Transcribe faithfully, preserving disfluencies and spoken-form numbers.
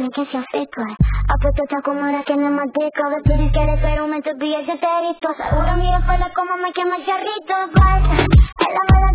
quieren que sea seco. Apuesto está como la que no más rico. Tienes que le pero me te pillas de terito. Seguro miro fuera como me quema el charrito. Bye.